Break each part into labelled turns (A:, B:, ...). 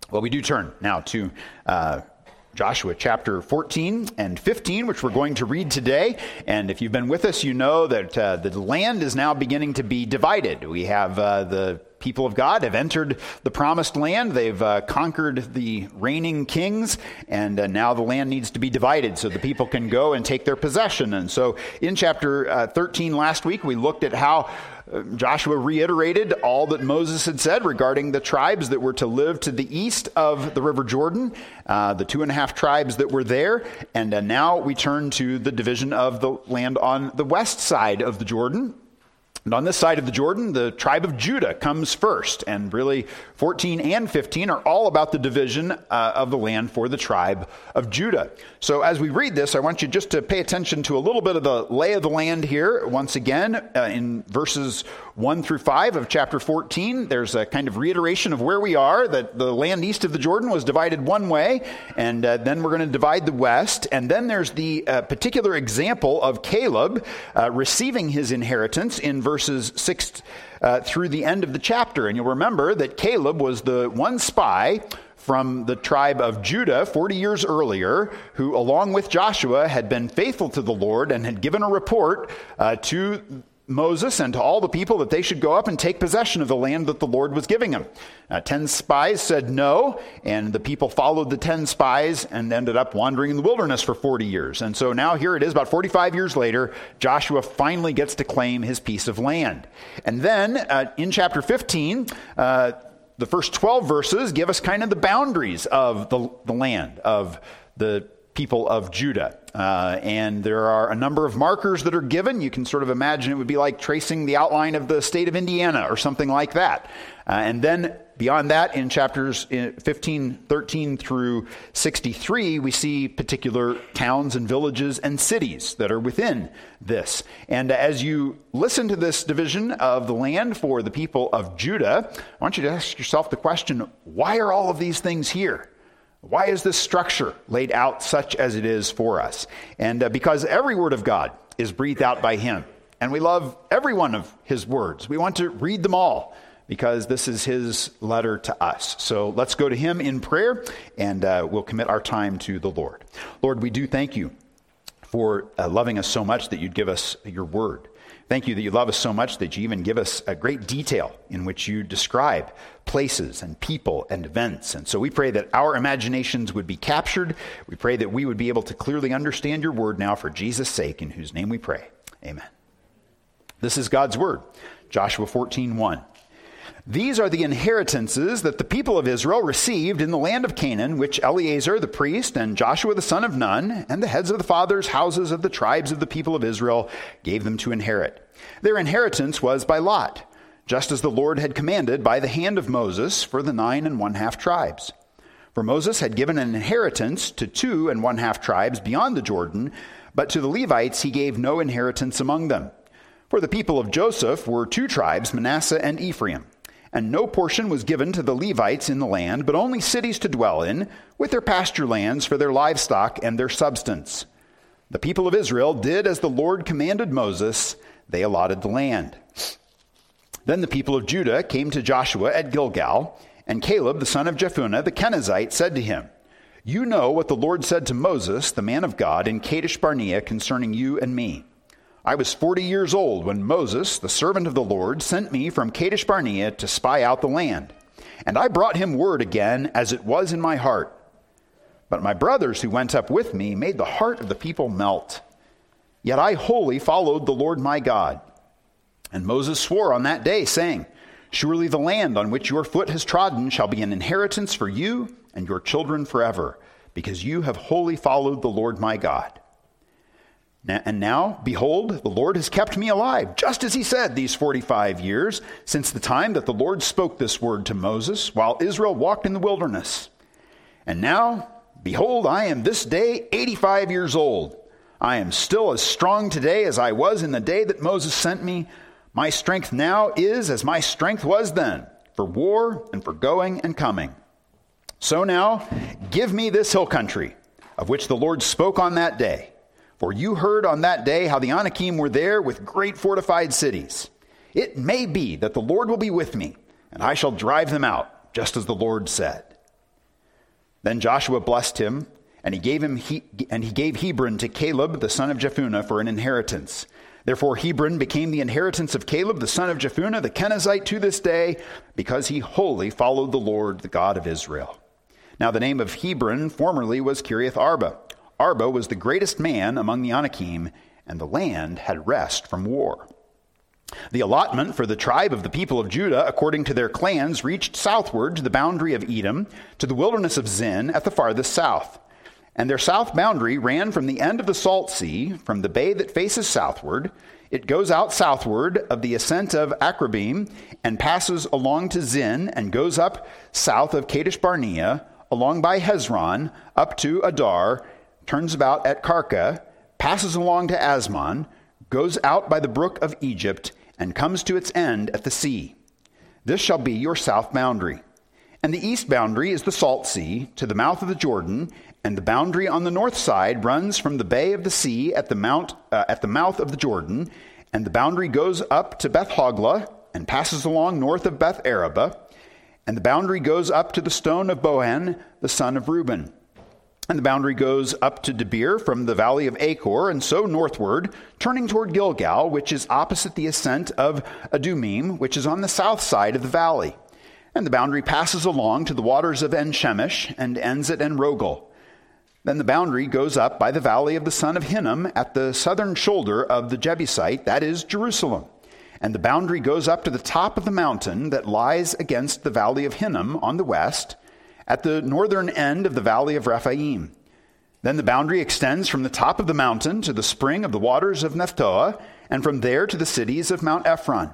A: Well, we do turn now to Joshua chapter 14 and 15, which we're going to read today. And if you've been with us, you know that the land is now beginning to be divided. We have the people of God have entered the promised land. They've conquered the reigning kings, and now the land needs to be divided so the people can go and take their possession. And so in chapter 13 last week, we looked at how Joshua reiterated all that Moses had said regarding the tribes that were to live to the east of the River Jordan, the 2.5 tribes that were there. And now we turn to the division of the land on the west side of the Jordan. And on this side of the Jordan, the tribe of Judah comes first. And really, 14 and 15 are all about the division of the land for the tribe of Judah. So as we read this, I want you just to pay attention to a little bit of the lay of the land here. Once again, in verses 1 through 5 of chapter 14, there's a kind of reiteration of where we are, that the land east of the Jordan was divided one way, and then we're going to divide the west. And then there's the particular example of Caleb receiving his inheritance in verses 6 through the end of the chapter. And you'll remember that Caleb was the one spy from the tribe of Judah 40 years earlier, who along with Joshua had been faithful to the Lord and had given a report to Moses and to all the people that they should go up and take possession of the land that the Lord was giving them. 10 spies said no, and the people followed the 10 spies and ended up wandering in the wilderness for 40 years. And so now here it is, about 45 years later, Joshua finally gets to claim his piece of land. And then in chapter 15, the first 12 verses give us kind of the boundaries of the land, of the people of Judah. And there are a number of markers that are given. You can sort of imagine it would be like tracing the outline of the state of Indiana or something like that. And then beyond that, in chapters 15, 13 through 63, we see particular towns and villages and cities that are within this. And as you listen to this division of the land for the people of Judah, I want you to ask yourself the question, why are all of these things here? Why is this structure laid out such as it is for us? And because every word of God is breathed out by him. And we love every one of his words. We want to read them all because this is his letter to us. So let's go to him in prayer, and we'll commit our time to the Lord. Lord, we do thank you for loving us so much that you'd give us your word. Thank you that you love us so much that you even give us a great detail in which you describe places and people and events. And so we pray that our imaginations would be captured. We pray that we would be able to clearly understand your word now for Jesus' sake, in whose name we pray. Amen. This is God's word. Joshua 14:1. These are the inheritances that the people of Israel received in the land of Canaan, which Eleazar the priest and Joshua the son of Nun and the heads of the fathers' houses of the tribes of the people of Israel gave them to inherit. Their inheritance was by lot, just as the Lord had commanded by the hand of Moses for the 9½ tribes. For Moses had given an inheritance to 2½ tribes beyond the Jordan, but to the Levites he gave no inheritance among them. For the people of Joseph were 2 tribes, Manasseh and Ephraim. And no portion was given to the Levites in the land, but only cities to dwell in, with their pasture lands for their livestock and their substance. The people of Israel did as the Lord commanded Moses. They allotted the land. Then the people of Judah came to Joshua at Gilgal, and Caleb, the son of Jephunneh, the Kenizzite, said to him, "You know what the Lord said to Moses, the man of God, in Kadesh Barnea concerning you and me. I was 40 years old when Moses, the servant of the Lord, sent me from Kadesh Barnea to spy out the land. And I brought him word again as it was in my heart. But my brothers who went up with me made the heart of the people melt. Yet I wholly followed the Lord my God. And Moses swore on that day, saying, Surely the land on which your foot has trodden shall be an inheritance for you and your children forever, because you have wholly followed the Lord my God. And now, behold, the Lord has kept me alive, just as he said, these 45 years, since the time that the Lord spoke this word to Moses, while Israel walked in the wilderness. And now, behold, I am this day 85 years old. I am still as strong today as I was in the day that Moses sent me. My strength now is as my strength was then, for war and for going and coming. So now, give me this hill country, of which the Lord spoke on that day. For you heard on that day how the Anakim were there with great fortified cities. It may be that the Lord will be with me, and I shall drive them out, just as the Lord said. Then Joshua blessed him, and he gave Hebron to Caleb the son of Jephunneh for an inheritance. Therefore Hebron became the inheritance of Caleb the son of Jephunneh the Kenizzite to this day, because he wholly followed the Lord, the God of Israel. Now the name of Hebron formerly was Kiriath Arba. Arba was the greatest man among the Anakim, and the land had rest from war. The allotment for the tribe of the people of Judah, according to their clans, reached southward to the boundary of Edom, to the wilderness of Zin at the farthest south. And their south boundary ran from the end of the Salt Sea, from the bay that faces southward. It goes out southward of the ascent of Akrabim, and passes along to Zin, and goes up south of Kadesh Barnea, along by Hezron, up to Adar, turns about at Karka, passes along to Asmon, goes out by the brook of Egypt, and comes to its end at the sea. This shall be your south boundary. And the east boundary is the Salt Sea, to the mouth of the Jordan, and the boundary on the north side runs from the bay of the sea at the mouth of the Jordan, and the boundary goes up to Beth Hoglah, and passes along north of Beth Araba, and the boundary goes up to the stone of Bohan, the son of Reuben. And the boundary goes up to Debir from the valley of Achor, and so northward, turning toward Gilgal, which is opposite the ascent of Adumim, which is on the south side of the valley. And the boundary passes along to the waters of En-Shemesh, and ends at En-Rogel. Then the boundary goes up by the valley of the son of Hinnom at the southern shoulder of the Jebusite, that is, Jerusalem. And the boundary goes up to the top of the mountain that lies against the valley of Hinnom on the west, at the northern end of the valley of Rephaim. Then the boundary extends from the top of the mountain to the spring of the waters of Nephtoah, and from there to the cities of Mount Ephron.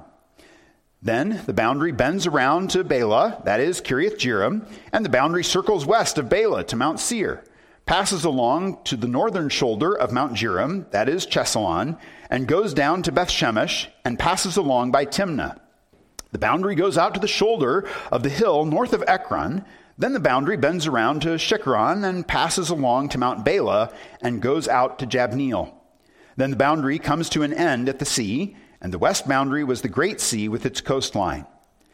A: Then the boundary bends around to Bela, that is, Kiriath Jearim, and the boundary circles west of Bela to Mount Seir, passes along to the northern shoulder of Mount Jearim, that is, Chesalon, and goes down to Beth Shemesh, and passes along by Timnah. The boundary goes out to the shoulder of the hill north of Ekron. Then the boundary bends around to Shikron and passes along to Mount Bela and goes out to Jabneel. Then the boundary comes to an end at the sea, and the west boundary was the great sea with its coastline.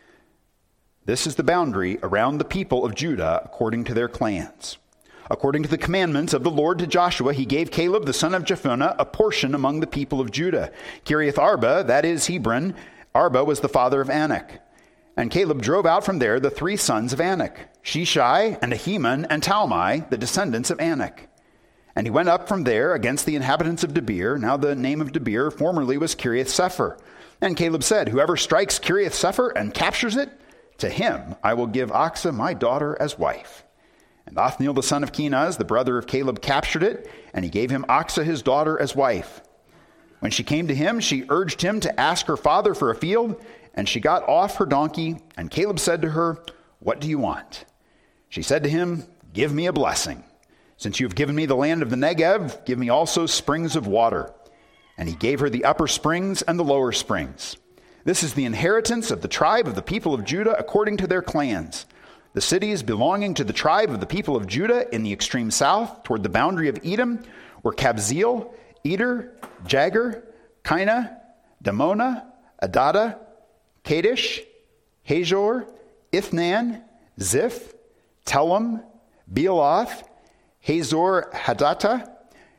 A: This is the boundary around the people of Judah according to their clans. According to the commandments of the Lord to Joshua, he gave Caleb the son of Jephunneh a portion among the people of Judah. Kiriath Arba, that is Hebron, Arba was the father of Anak. And Caleb drove out from there the three sons of Anak, Sheshai and Ahiman and Talmai, the descendants of Anak. And he went up from there against the inhabitants of Debir. Now the name of Debir formerly was Kiriath Sepher. And Caleb said, whoever strikes Kiriath Sepher and captures it, to him I will give Achsah my daughter as wife. And Othniel the son of Kenaz, the brother of Caleb, captured it, and he gave him Achsah his daughter as wife. When she came to him, she urged him to ask her father for a field, and she got off her donkey, and Caleb said to her, what do you want? She said to him, give me a blessing. Since you have given me the land of the Negev, give me also springs of water. And he gave her the upper springs and the lower springs. This is the inheritance of the tribe of the people of Judah according to their clans. The cities belonging to the tribe of the people of Judah in the extreme south, toward the boundary of Edom, were Kabzeel, Eder, Jagur, Kainah, Damona, Adada, Kadesh, Hazor, Ithnan, Ziph, Telem, Bealoth, Hazor Hadattah,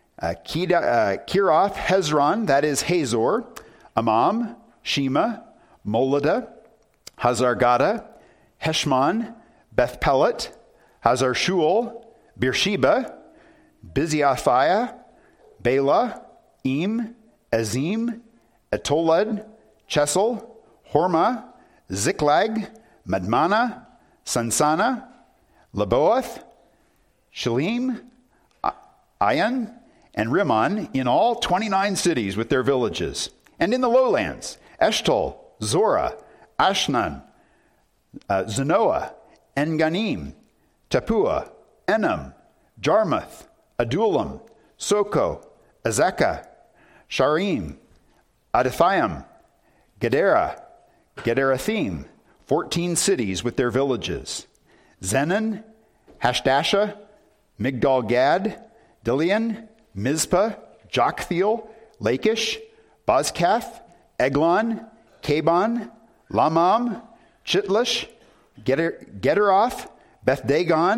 A: Kirath Hezron, that is Hazor, Amam, Shema, Moladah, Hazar-Gada, Heshmon, Beth Pelet, Hazar Shual, Beersheba, Biziaphiah, Bela, Im, Azim, Etolad, Chesel, Hormah, Ziklag, Madmana, Sansana, Leboath, Shalim, Ayan, and Rimmon, in all 29 cities with their villages. And in the lowlands, Eshtal, Zorah, Ashnan, Zanoah, En-Ganim, Tapua, Enam, Jarmuth, Adullam, Soko, Azekah, Sharim, Adathaim, Gedera, Gederathim, 14 cities with their villages. Zenon, Hashdasha, Migdal-Gad, Dilian, Mizpah, Joktheel, Lachish, Bozkath, Eglon, Kabon, Lamam, Chitlish, Gederoth, Beth Dagon,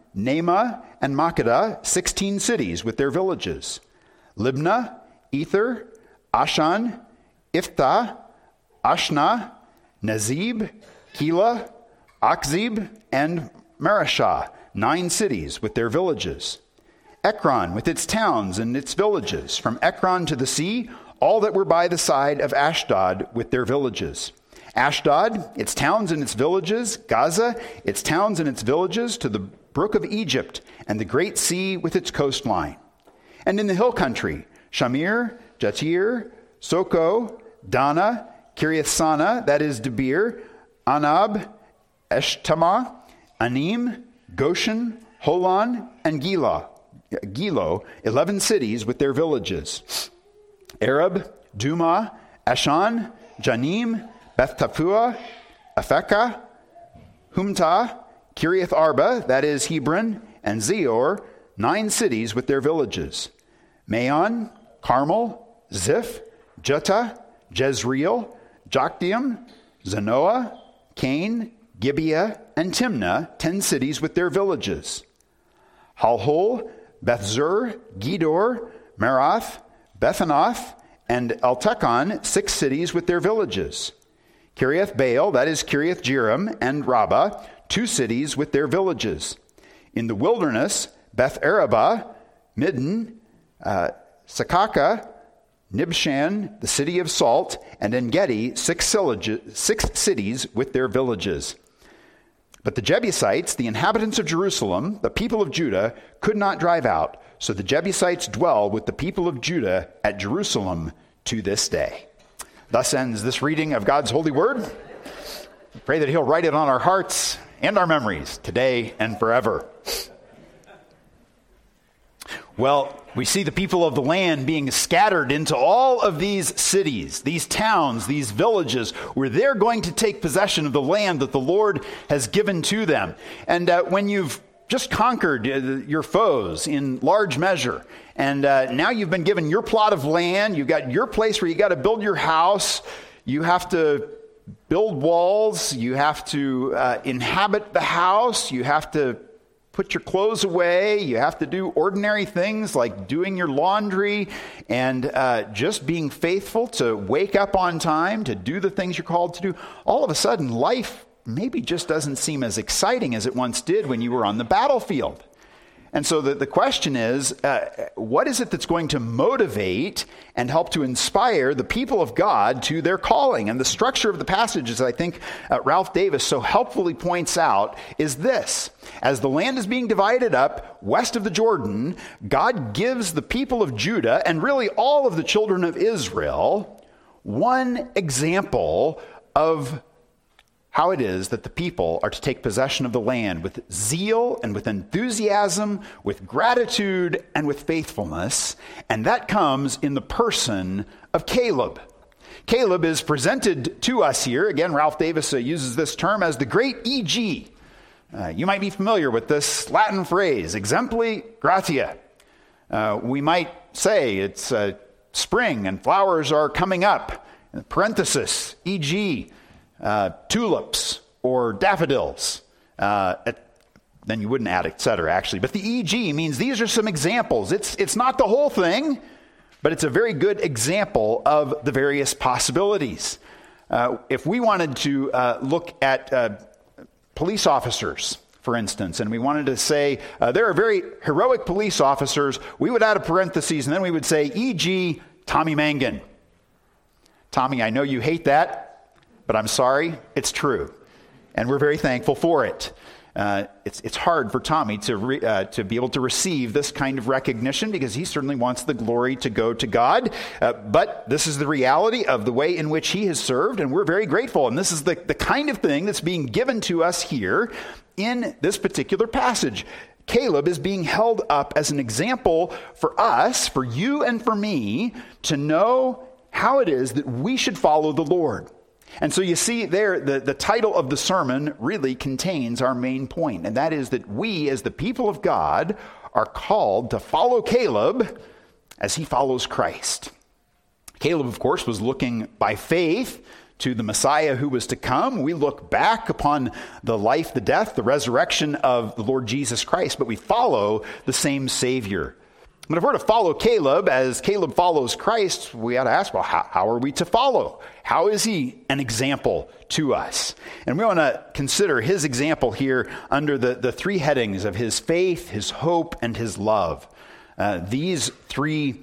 A: Nema, and Makkedah, 16 cities with their villages. Libnah, Ether, Ashan, Iftah, Ashna, Nazib, Keilah, Achzib, and Marashah, 9 cities with their villages. Ekron with its towns and its villages, from Ekron to the sea, all that were by the side of Ashdod with their villages. Ashdod, its towns and its villages. Gaza, its towns and its villages, to the brook of Egypt, and the great sea with its coastline. And in the hill country, Shamir, Jatir, Soko, Dana, Kiriath-Sana, that is Debir, Anab, Eshtama, Anim, Goshen, Holon, and Gilo, 11 cities with their villages. Arab, Duma, Ashan, Janim, Beth-Tapua, Aphekah, Humtah, Kiriath Arba, that is Hebron, and Zior, 9 cities with their villages. Maon, Carmel, Ziph, Juttah, Jezreel, Jokdeam, Zanoah, Cain, Gibeah, and Timnah, 10 cities with their villages. Halhol, Bethzur, Gedor, Merath, Bethanath, and Eltekon, 6 cities with their villages. Kiriath Baal, that is Kiriath Jearim, and Rabbah, 2 cities with their villages. In the wilderness, Beth Arabah, Midden, Sakaka, Nibshan, the city of salt, and En-Gedi, 6 cities with their villages. But the Jebusites, the inhabitants of Jerusalem, the people of Judah, could not drive out. So the Jebusites dwell with the people of Judah at Jerusalem to this day. Thus ends this reading of God's holy word. Pray that he'll write it on our hearts and our memories today and forever. Well, we see the people of the land being scattered into all of these cities, these towns, these villages, where they're going to take possession of the land that the Lord has given to them. And when you've just conquered your foes in large measure, and now you've been given your plot of land, you've got your place where you got to build your house, you have to build walls, you have to inhabit the house, you have to put your clothes away, you have to do ordinary things like doing your laundry and just being faithful to wake up on time, to do the things you're called to do. All of a sudden, life maybe just doesn't seem as exciting as it once did when you were on the battlefield. And so the question is, what is it that's going to motivate and help to inspire the people of God to their calling? And the structure of the passage, as I think Ralph Davis so helpfully points out, is this. As the land is being divided up west of the Jordan, God gives the people of Judah, and really all of the children of Israel, one example of how it is that the people are to take possession of the land with zeal and with enthusiasm, with gratitude and with faithfulness. And that comes in the person of Caleb. Caleb is presented to us here. Again, Ralph Davis uses this term as the great E.G. You might be familiar with this Latin phrase, exempli gratia. We might say it's spring and flowers are coming up. In parenthesis, E.G., tulips or daffodils, then you wouldn't add et cetera, actually. But the E.G. means these are some examples. It's not the whole thing, but it's a very good example of the various possibilities. If we wanted to look at police officers, for instance, and we wanted to say there are very heroic police officers, we would add a parenthesis, and then we would say, E.G. Tommy Mangan. Tommy, I know you hate that, but I'm sorry, it's true. And we're very thankful for it. It's hard for Tommy to be able to receive this kind of recognition because he certainly wants the glory to go to God. But this is the reality of the way in which he has served, and we're very grateful. And this is the kind of thing that's being given to us here in this particular passage. Caleb is being held up as an example for us, for you and for me, to know how it is that we should follow the Lord. And so you see there, the title of the sermon really contains our main point, and that is that we, as the people of God, are called to follow Caleb as he follows Christ. Caleb, of course, was looking by faith to the Messiah who was to come. We look back upon the life, the death, the resurrection of the Lord Jesus Christ, but we follow the same Savior. But if we're to follow Caleb as Caleb follows Christ, we ought to ask, well, how are we to follow? How is he an example to us? And we want to consider his example here under the three headings of his faith, his hope, and his love. These three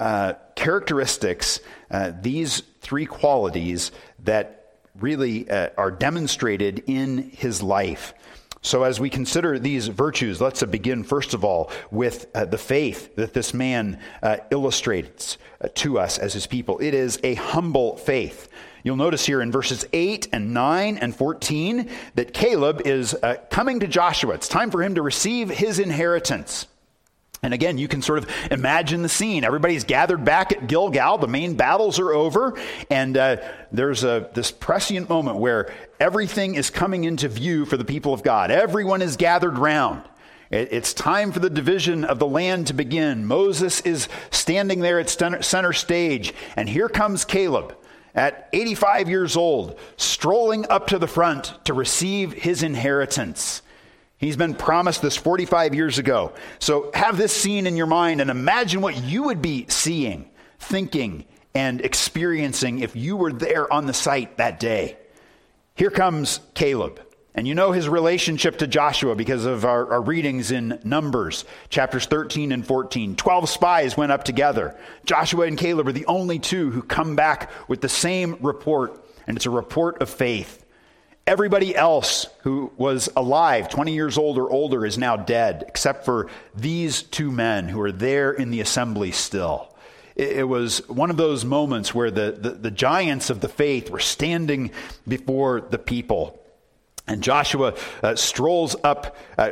A: characteristics, these three qualities that really are demonstrated in his life. So as we consider these virtues, let's begin first of all with the faith that this man illustrates to us as his people. It is a humble faith. You'll notice here in verses 8 and 9 and 14 that Caleb is coming to Joshua. It's time for him to receive his inheritance. And again, you can sort of imagine the scene. Everybody's gathered back at Gilgal. The main battles are over. And there's this prescient moment where everything is coming into view for the people of God. Everyone is gathered round. It's time for the division of the land to begin. Moses is standing there at center stage. And here comes Caleb at 85 years old, strolling up to the front to receive his inheritance. He's been promised this 45 years ago. So have this scene in your mind and imagine what you would be seeing, thinking, and experiencing if you were there on the site that day. Here comes Caleb. And you know his relationship to Joshua because of our readings in Numbers, chapters 13 and 14. 12 spies went up together. Joshua and Caleb are the only two who come back with the same report, and it's a report of faith. Everybody else who was alive, 20 years old or older, is now dead, except for these two men who are there in the assembly still. It was one of those moments where the giants of the faith were standing before the people. And Caleb strolls up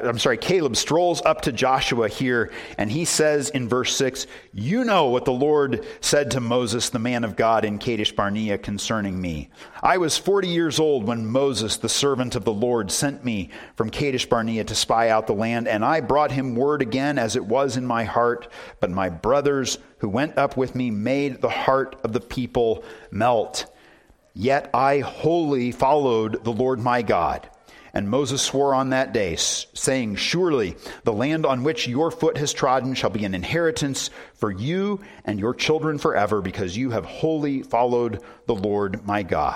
A: to Joshua here, and he says in verse 6, "You know what the Lord said to Moses, the man of God, in Kadesh Barnea concerning me. I was 40 years old when Moses, the servant of the Lord, sent me from Kadesh Barnea to spy out the land, and I brought him word again as it was in my heart. But my brothers who went up with me made the heart of the people melt. Yet I wholly followed the Lord my God. And Moses swore on that day, saying, Surely the land on which your foot has trodden shall be an inheritance for you and your children forever, because you have wholly followed the Lord my God."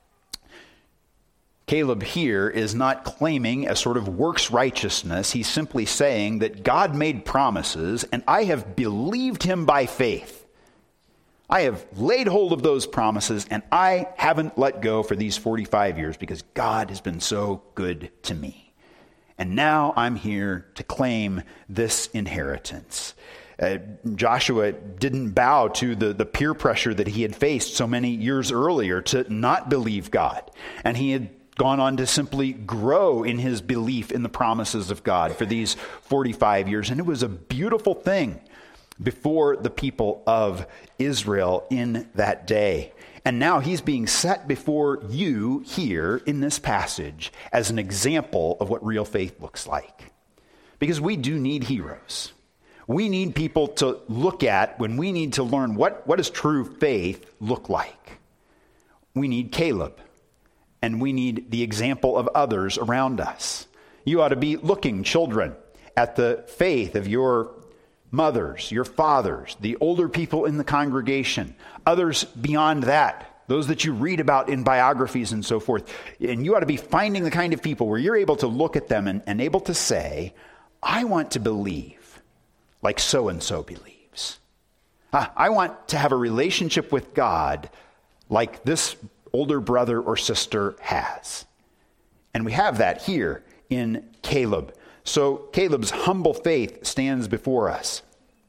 A: Caleb here is not claiming a sort of works righteousness. He's simply saying that God made promises, and I have believed him by faith. I have laid hold of those promises, and I haven't let go for these 45 years because God has been so good to me. And now I'm here to claim this inheritance. Joshua didn't bow to the peer pressure that he had faced so many years earlier to not believe God. And he had gone on to simply grow in his belief in the promises of God for these 45 years. And it was a beautiful thing before the people of Israel in that day. And now he's being set before you here in this passage as an example of what real faith looks like. Because we do need heroes. We need people to look at when we need to learn what does true faith look like. We need Caleb, and we need the example of others around us. You ought to be looking, children, at the faith of your mothers, your fathers, the older people in the congregation, others beyond that, those that you read about in biographies and so forth. And you ought to be finding the kind of people where you're able to look at them and able to say, I want to believe like so-and-so believes. I want to have a relationship with God like this older brother or sister has. And we have that here in Caleb. So Caleb's humble faith stands before us.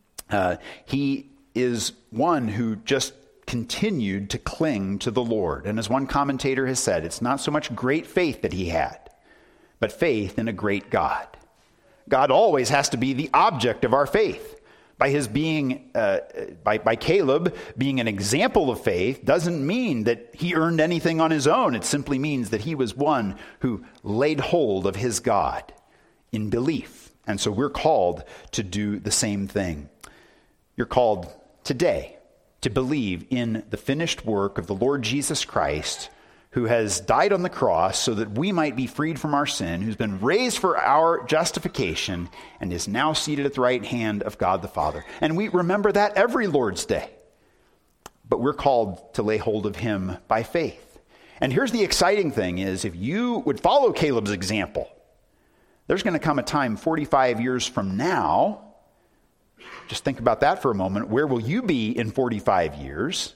A: He is one who just continued to cling to the Lord. And as one commentator has said, it's not so much great faith that he had, but faith in a great God. God always has to be the object of our faith. By his being, by Caleb being an example of faith doesn't mean that he earned anything on his own. It simply means that he was one who laid hold of his God in belief. And so we're called to do the same thing. You're called today to believe in the finished work of the Lord Jesus Christ who has died on the cross so that we might be freed from our sin, who's been raised for our justification, and is now seated at the right hand of God the Father. And we remember that every Lord's Day. But we're called to lay hold of him by faith. And here's the exciting thing is, if you would follow Caleb's example, there's going to come a time 45 years from now. Just think about that for a moment. Where will you be in 45 years?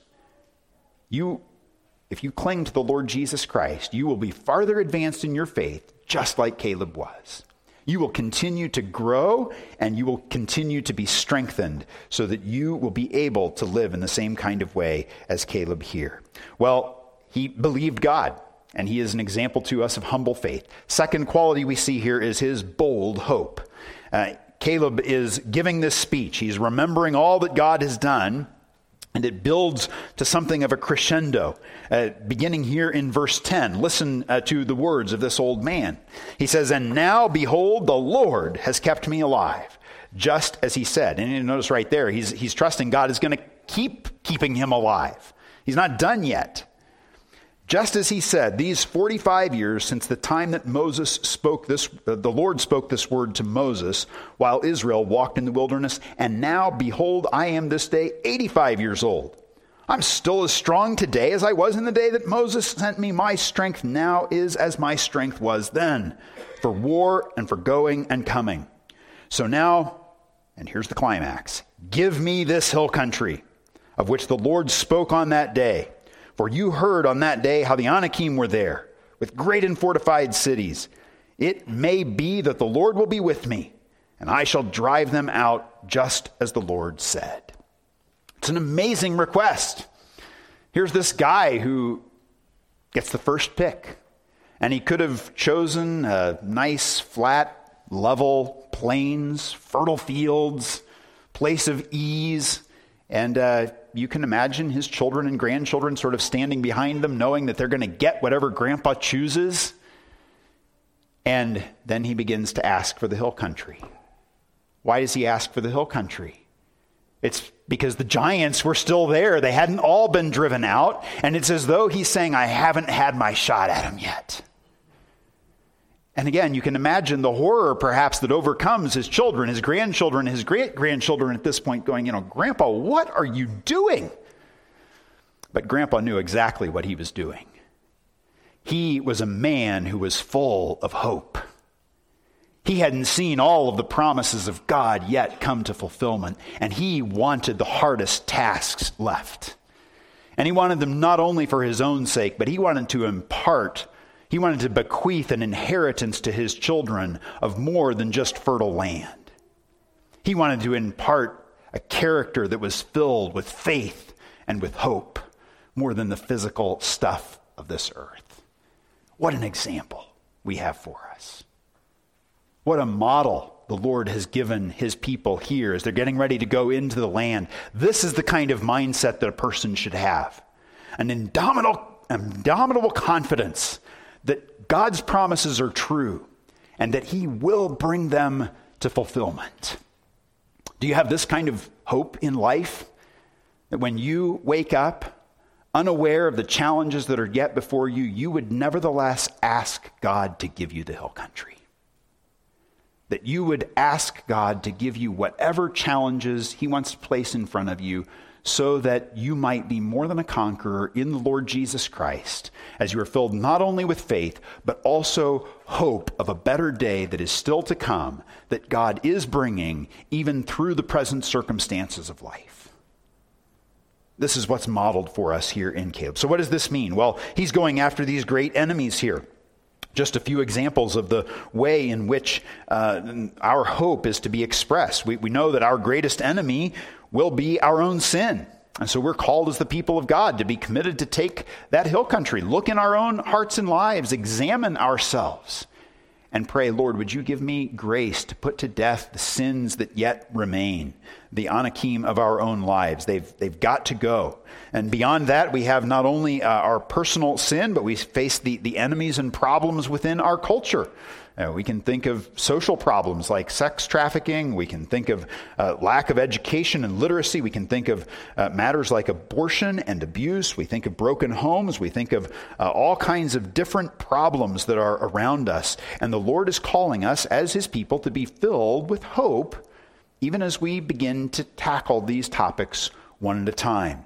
A: If you cling to the Lord Jesus Christ, you will be farther advanced in your faith, just like Caleb was. You will continue to grow, and you will continue to be strengthened so that you will be able to live in the same kind of way as Caleb here. Well, he believed God, and he is an example to us of humble faith. Second quality we see here is his bold hope. Caleb is giving this speech. He's remembering all that God has done, and it builds to something of a crescendo. Beginning here in verse 10, listen to the words of this old man. He says, "And now, behold, the Lord has kept me alive, just as he said." And you notice right there, he's trusting God is going to keep keeping him alive. He's not done yet. Just as he said, these 45 years since the time that the Lord spoke this word to Moses while Israel walked in the wilderness, and now, behold, I am this day 85 years old. I'm still as strong today as I was in the day that Moses sent me. My strength now is as my strength was then, for war and for going and coming. So now, and here's the climax, give me this hill country of which the Lord spoke on that day. For you heard on that day how the Anakim were there, with great and fortified cities. It may be that the Lord will be with me, and I shall drive them out just as the Lord said. It's an amazing request. Here's this guy who gets the first pick, and he could have chosen a nice, flat, level plains, fertile fields, place of ease, and you can imagine his children and grandchildren sort of standing behind them, knowing that they're going to get whatever Grandpa chooses. And then he begins to ask for the hill country. Why does he ask for the hill country? It's because the giants were still there. They hadn't all been driven out. And it's as though he's saying, I haven't had my shot at him yet. And again, you can imagine the horror perhaps that overcomes his children, his grandchildren, his great-grandchildren at this point going, Grandpa, what are you doing? But Grandpa knew exactly what he was doing. He was a man who was full of hope. He hadn't seen all of the promises of God yet come to fulfillment, and he wanted the hardest tasks left. And he wanted them not only for his own sake, but he wanted to bequeath an inheritance to his children of more than just fertile land. He wanted to impart a character that was filled with faith and with hope, more than the physical stuff of this earth. What an example we have for us. What a model the Lord has given his people here as they're getting ready to go into the land. This is the kind of mindset that a person should have. An indomitable confidence that God's promises are true and that he will bring them to fulfillment. Do you have this kind of hope in life? That when you wake up unaware of the challenges that are yet before you, you would nevertheless ask God to give you the hill country. That you would ask God to give you whatever challenges he wants to place in front of you, so that you might be more than a conqueror in the Lord Jesus Christ, as you are filled not only with faith, but also hope of a better day that is still to come, that God is bringing even through the present circumstances of life. This is what's modeled for us here in Caleb. So what does this mean? Well, he's going after these great enemies here. Just a few examples of the way in which our hope is to be expressed. We know that our greatest enemy will be our own sin. And so we're called as the people of God to be committed to take that hill country, look in our own hearts and lives, examine ourselves, and pray, Lord, would you give me grace to put to death the sins that yet remain, the Anakim of our own lives. They've got to go. And beyond that, we have not only our personal sin, but we face the enemies and problems within our culture. We can think of social problems like sex trafficking. We can think of lack of education and literacy. We can think of matters like abortion and abuse. We think of broken homes. We think of all kinds of different problems that are around us. And the Lord is calling us as his people to be filled with hope, even as we begin to tackle these topics one at a time.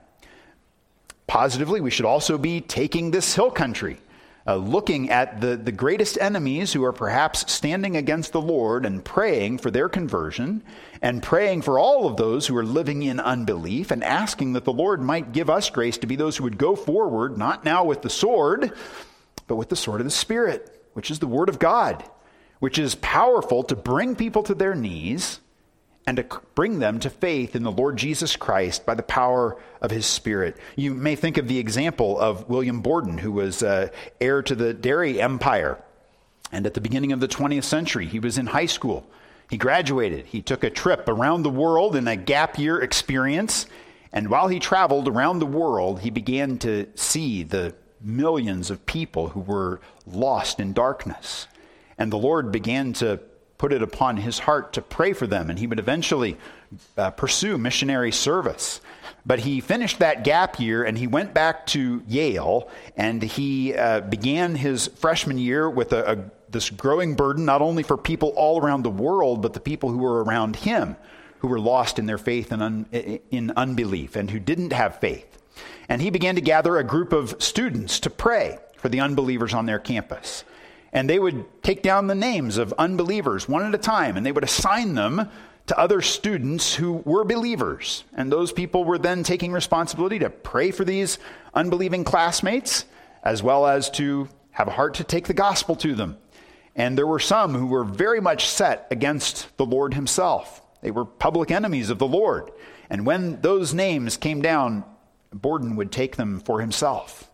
A: Positively, we should also be taking this hill country, looking at the greatest enemies who are perhaps standing against the Lord and praying for their conversion and praying for all of those who are living in unbelief and asking that the Lord might give us grace to be those who would go forward, not now with the sword, but with the sword of the Spirit, which is the Word of God, which is powerful to bring people to their knees and to bring them to faith in the Lord Jesus Christ by the power of his Spirit. You may think of the example of William Borden, who was heir to the dairy empire. And at the beginning of the 20th century, he was in high school. He graduated. He took a trip around the world in a gap year experience. And while he traveled around the world, he began to see the millions of people who were lost in darkness. And the Lord began to put it upon his heart to pray for them, and he would eventually pursue missionary service. But he finished that gap year, and he went back to Yale, and he began his freshman year with this growing burden, not only for people all around the world, but the people who were around him, who were lost in their faith and in unbelief, and who didn't have faith. And he began to gather a group of students to pray for the unbelievers on their campus. And they would take down the names of unbelievers one at a time, and they would assign them to other students who were believers. And those people were then taking responsibility to pray for these unbelieving classmates, as well as to have a heart to take the gospel to them. And there were some who were very much set against the Lord himself. They were public enemies of the Lord. And when those names came down, Borden would take them for himself.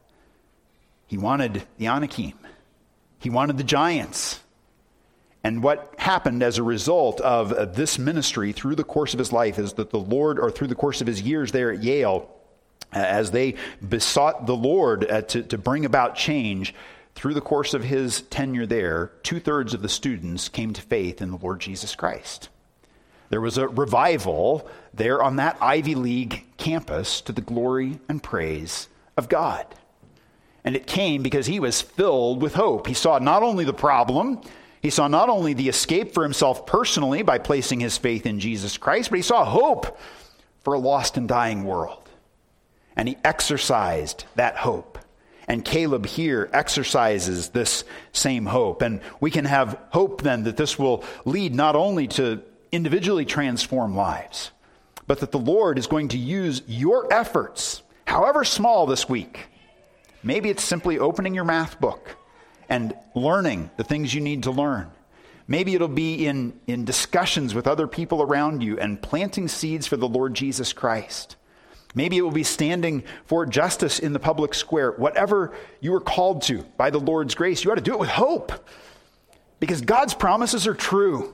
A: He wanted the Anakim. He wanted the giants. And what happened as a result of this ministry through the course of his life is that the Lord, or through the course of his years there at Yale, as they besought the Lord to bring about change, through the course of his tenure there, 2/3 of the students came to faith in the Lord Jesus Christ. There was a revival there on that Ivy League campus to the glory and praise of God. And it came because he was filled with hope. He saw not only the problem, he saw not only the escape for himself personally by placing his faith in Jesus Christ, but he saw hope for a lost and dying world. And he exercised that hope. And Caleb here exercises this same hope. And we can have hope then that this will lead not only to individually transform lives, but that the Lord is going to use your efforts, however small this week. Maybe it's simply opening your math book and learning the things you need to learn. Maybe it'll be in discussions with other people around you and planting seeds for the Lord Jesus Christ. Maybe it will be standing for justice in the public square. Whatever you are called to by the Lord's grace, you ought to do it with hope, because God's promises are true.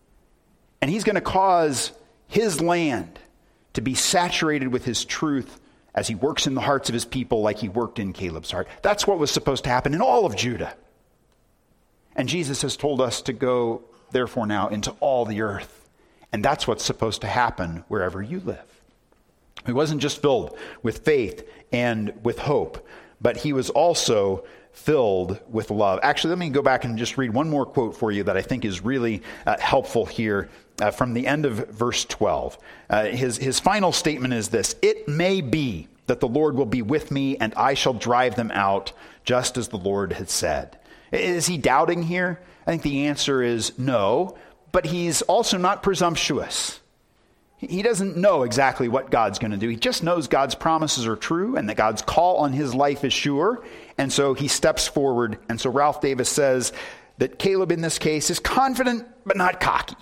A: And he's going to cause his land to be saturated with his truth as he works in the hearts of his people like he worked in Caleb's heart. That's what was supposed to happen in all of Judah. And Jesus has told us to go, therefore, now into all the earth. And that's what's supposed to happen wherever you live. He wasn't just filled with faith and with hope, but he was also filled with love. Actually, let me go back and just read one more quote for you that I think is really helpful here from the end of verse 12. His final statement is this: "It may be that the Lord will be with me, and I shall drive them out, just as the Lord had said." Is he doubting here? I think the answer is no, but he's also not presumptuous. He doesn't know exactly what God's going to do. He just knows God's promises are true and that God's call on his life is sure. And so he steps forward. And so Ralph Davis says that Caleb in this case is confident but not cocky.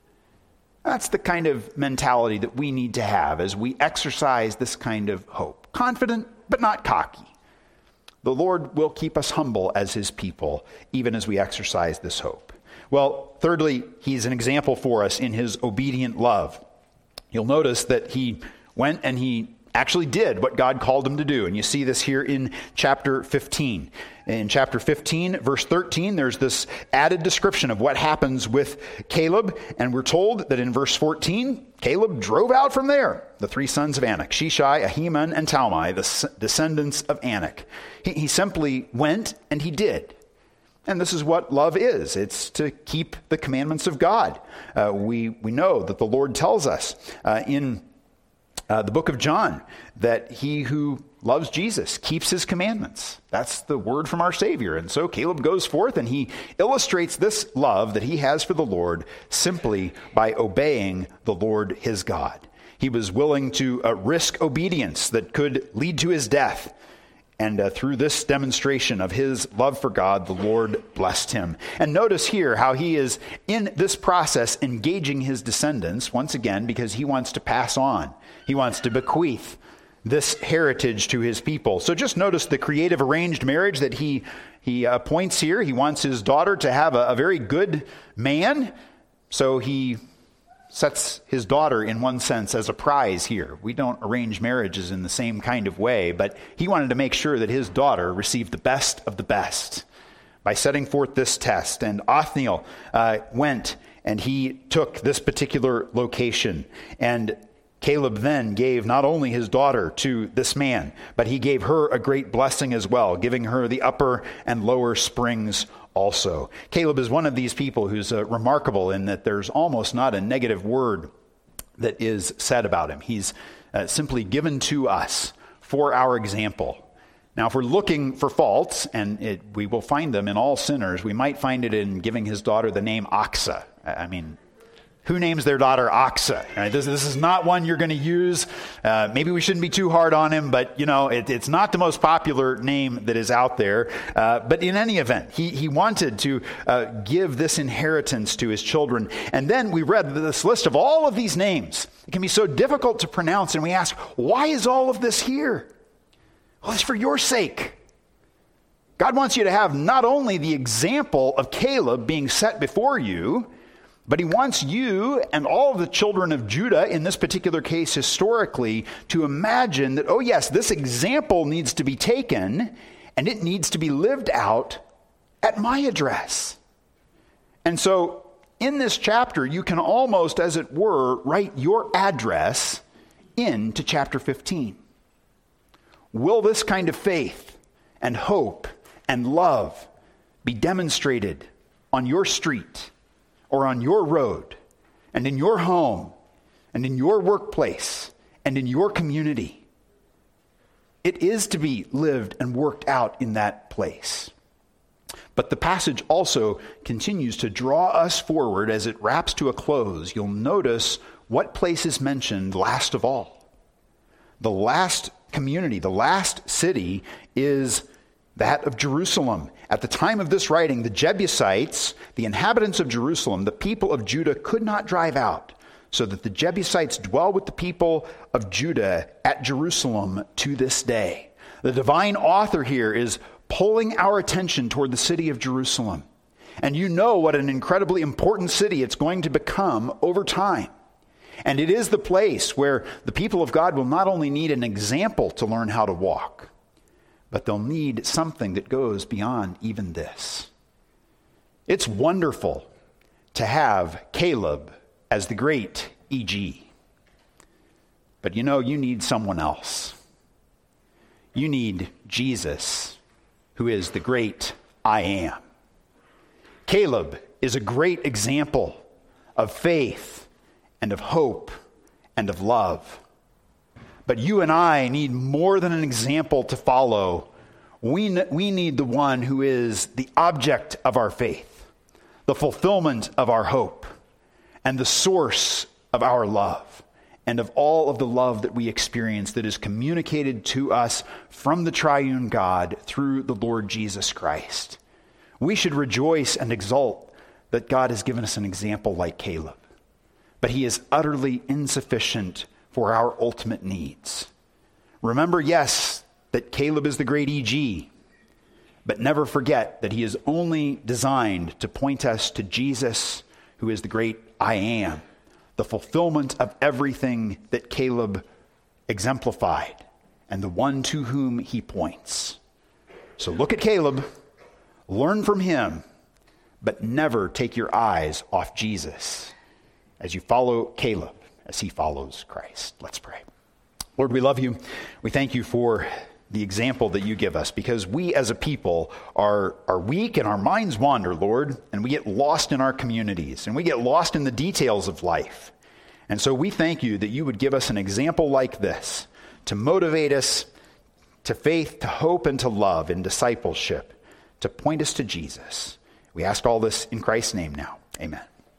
A: That's the kind of mentality that we need to have as we exercise this kind of hope. Confident but not cocky. The Lord will keep us humble as his people, even as we exercise this hope. Well, thirdly, he's an example for us in his obedient love. You'll notice that he went and he actually did what God called him to do. And you see this here in chapter 15. In chapter 15, verse 13, there's this added description of what happens with Caleb. And we're told that in verse 14, Caleb drove out from there the three sons of Anak, Shishai, Ahiman, and Talmai, the descendants of Anak. He simply went and he did. And this is what love is. It's to keep the commandments of God. We know that the Lord tells us in the book of John that he who loves Jesus keeps his commandments. That's the word from our Savior. And so Caleb goes forth and he illustrates this love that he has for the Lord simply by obeying the Lord his God. He was willing to risk obedience that could lead to his death. And through this demonstration of his love for God, the Lord blessed him. And notice here how he is in this process engaging his descendants, once again, because he wants to pass on. He wants to bequeath this heritage to his people. So just notice the creative arranged marriage that he appoints here. He wants his daughter to have a very good man, so he sets his daughter, in one sense, as a prize here. We don't arrange marriages in the same kind of way, but he wanted to make sure that his daughter received the best of the best by setting forth this test. And Othniel went and he took this particular location. And Caleb then gave not only his daughter to this man, but he gave her a great blessing as well, giving her the upper and lower springs also. Caleb is one of these people who's remarkable in that there's almost not a negative word that is said about him. He's simply given to us for our example. Now, if we're looking for faults, and we will find them in all sinners, we might find it in giving his daughter the name Aksa. I mean, who names their daughter Aksa? Right? This is not one you're going to use. Maybe we shouldn't be too hard on him, but it's not the most popular name that is out there. But in any event, he wanted to give this inheritance to his children. And then we read this list of all of these names. It can be so difficult to pronounce, and we ask, why is all of this here? Well, it's for your sake. God wants you to have not only the example of Caleb being set before you, but he wants you and all of the children of Judah, in this particular case historically, to imagine that, oh yes, this example needs to be taken and it needs to be lived out at my address. And so in this chapter, you can almost, as it were, write your address into chapter 15. Will this kind of faith and hope and love be demonstrated on your street, or on your road, and in your home, and in your workplace, and in your community? It is to be lived and worked out in that place. But the passage also continues to draw us forward as it wraps to a close. You'll notice what place is mentioned last of all. The last community, the last city is that of Jerusalem. At the time of this writing, the Jebusites, the inhabitants of Jerusalem, the people of Judah, could not drive out, so that the Jebusites dwell with the people of Judah at Jerusalem to this day. The divine author here is pulling our attention toward the city of Jerusalem. And you know what an incredibly important city it's going to become over time. And it is the place where the people of God will not only need an example to learn how to walk, but they'll need something that goes beyond even this. It's wonderful to have Caleb as the great EG. But you need someone else. You need Jesus, who is the great I am. Caleb is a great example of faith and of hope and of love. But you and I need more than an example to follow. We need the one who is the object of our faith, the fulfillment of our hope, and the source of our love, and of all of the love that we experience that is communicated to us from the triune God through the Lord Jesus Christ. We should rejoice and exult that God has given us an example like Caleb. But he is utterly insufficient for our ultimate needs. Remember, yes, that Caleb is the great EG, but never forget that he is only designed to point us to Jesus, who is the great I am, the fulfillment of everything that Caleb exemplified and the one to whom he points. So look at Caleb, learn from him, but never take your eyes off Jesus as you follow Caleb as he follows Christ. Let's pray. Lord, we love you. We thank you for the example that you give us, because we as a people are weak and our minds wander, Lord, and we get lost in our communities and we get lost in the details of life. And so we thank you that you would give us an example like this to motivate us to faith, to hope, and to love in discipleship, to point us to Jesus. We ask all this in Christ's name now. Amen.